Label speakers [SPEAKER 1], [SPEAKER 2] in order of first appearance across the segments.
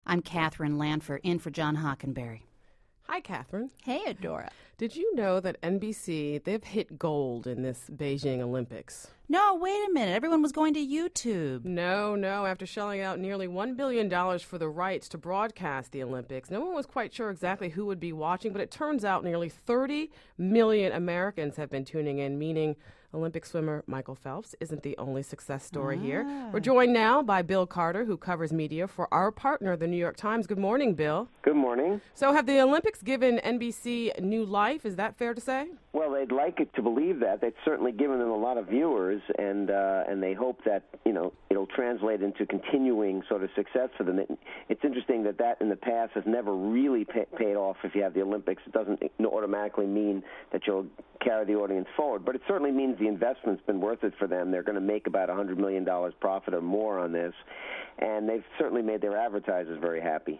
[SPEAKER 1] I'm Catherine Lanfer, in for John Hockenberry.
[SPEAKER 2] Hi, Catherine.
[SPEAKER 3] Hey, Adora.
[SPEAKER 2] Did you know that NBC, they've hit gold in this Beijing Olympics?
[SPEAKER 1] No, wait a minute. Everyone was going to YouTube.
[SPEAKER 2] No. After shelling out nearly $1 billion for the rights to broadcast the Olympics, no one was quite sure exactly who would be watching, but it turns out nearly 30 million Americans have been tuning in, meaning Olympic swimmer Michael Phelps isn't the only success story here. We're joined now by Bill Carter, who covers media for our partner, the New York Times. Good morning, Bill.
[SPEAKER 4] Good morning.
[SPEAKER 2] So have the Olympics given NBC new life? Is that fair to say?
[SPEAKER 4] Well, they'd like it to believe that. It's certainly given them a lot of viewers, and they hope that, it'll translate into continuing sort of success for them. It's interesting that in the past has never really paid off. If you have the Olympics, it doesn't automatically mean that you'll carry the audience forward, but it certainly means the investment's been worth it for them. They're going to make about $100 million profit or more on this, and they've certainly made their advertisers very happy.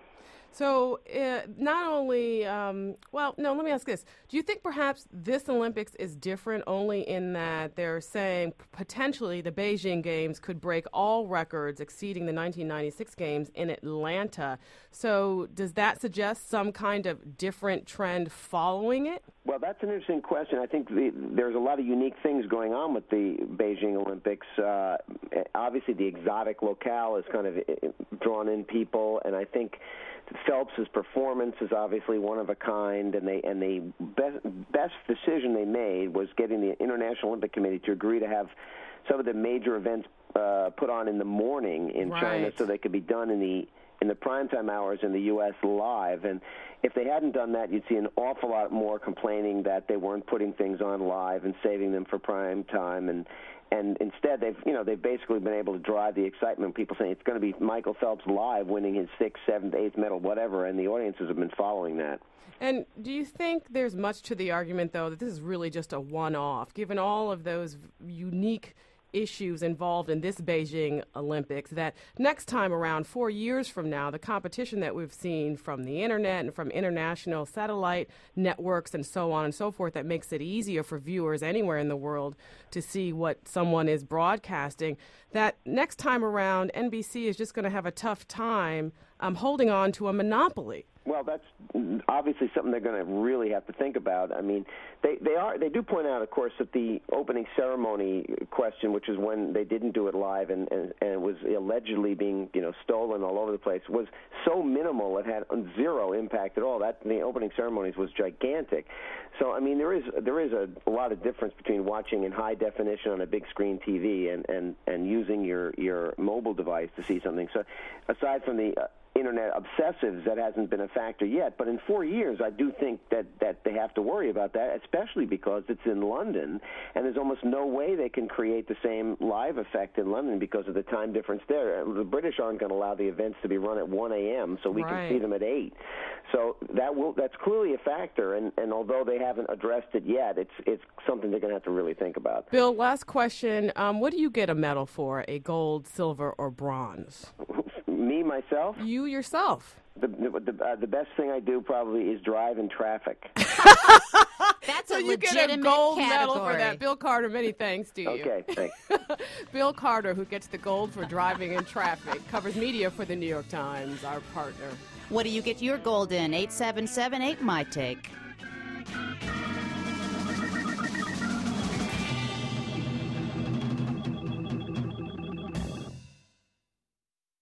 [SPEAKER 2] So not only, let me ask this. Do you think perhaps this Olympics is different only in that they're saying potentially the Beijing Games could break all records exceeding the 1996 Games in Atlanta? So does that suggest some kind of different trend following it?
[SPEAKER 4] Well, that's an interesting question. I think there's a lot of unique things going on with the Beijing Olympics. Obviously, the exotic locale has kind of drawn in people, and I think Phelps's performance is obviously one of a kind, and the best decision they made was getting the International Olympic Committee to agree to have some of the major events put on in the morning in China, so they could be done in the primetime hours in the U.S. live. And if they hadn't done that, you'd see an awful lot more complaining that they weren't putting things on live and saving them for prime time. And instead, they've basically been able to drive the excitement. People saying it's going to be Michael Phelps live winning his 6th, 7th, 8th medal, whatever, and the audiences have been following that.
[SPEAKER 2] And do you think there's much to the argument, though, that this is really just a one-off, given all of those unique issues involved in this Beijing Olympics, that next time around, 4 years from now, the competition that we've seen from the internet and from international satellite networks and so on and so forth, that makes it easier for viewers anywhere in the world to see what someone is broadcasting, that next time around, NBC is just going to have a tough time holding on to a monopoly?
[SPEAKER 4] Well, that's obviously something they're going to really have to think about. I mean, they do point out, of course, that the opening ceremony question, which is when they didn't do it live and it was allegedly being stolen all over the place, was so minimal it had zero impact at all. That the opening ceremonies was gigantic. So I mean, there is a lot of difference between watching in high definition on a big screen TV and using your mobile device to see something. So aside from the internet obsessives, that hasn't been a factor yet. But in 4 years, I do think that they have to worry about that, especially because it's in London, and there's almost no way they can create the same live effect in London because of the time difference there. The British aren't going to allow the events to be run at 1 a.m., so we can see them at 8. So that's clearly a factor, and although they haven't addressed it yet, it's something they're going to have to really think about.
[SPEAKER 2] Bill, last question. What do you get a medal for, a gold, silver, or bronze?
[SPEAKER 4] Me, myself?
[SPEAKER 2] You yourself.
[SPEAKER 4] The best thing I do probably is drive in traffic.
[SPEAKER 1] That's
[SPEAKER 2] so
[SPEAKER 1] a
[SPEAKER 2] you
[SPEAKER 1] legitimate
[SPEAKER 2] get a gold
[SPEAKER 1] category.
[SPEAKER 2] medal for that. Bill Carter, many thanks to you.
[SPEAKER 4] Okay, thanks.
[SPEAKER 2] Bill Carter, who gets the gold for driving in traffic, covers media for the New York Times, our partner.
[SPEAKER 1] What do you get your gold in? 877-8 My Take.